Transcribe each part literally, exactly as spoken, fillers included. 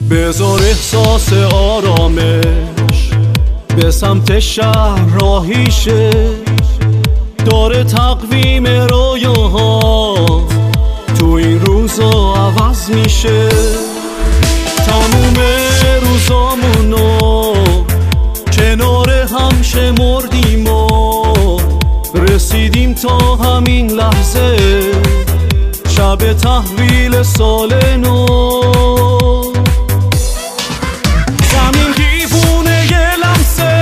بذار احساس آرامش به سمت شهر راهی شه، داره تقویم رویاها تو این روزا عوض میشه. تموم روزامونو کنار هم شمردیم و رسیدیم تا همین لحظه، شب تحویل سال نو. زمین دیوونه یه لمسه،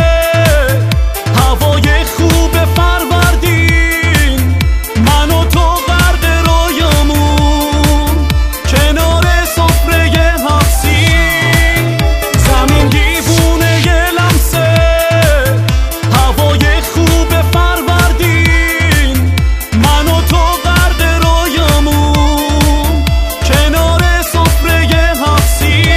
هوای خوب فروردین، من و تو غرق رویامون کنار سفره حبسین. زمین دیوونه یه لمسه، هوای خوب فروردین، من و تو غرق رویامون کنار سفره حبسین.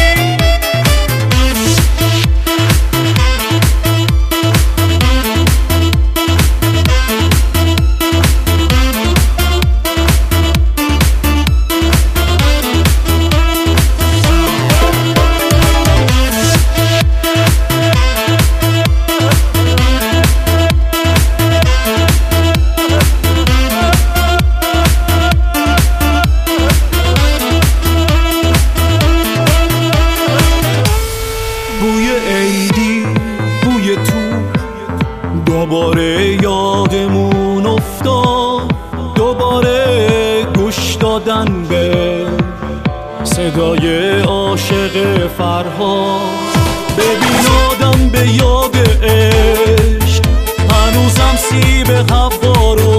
بوی عیدی، بوی تو، دوباره یادمون افتاد، دوباره گوش دادن به صدای عاشق فرهاد. ببین آدم به یاد عشق هنوزم سیب حوا رو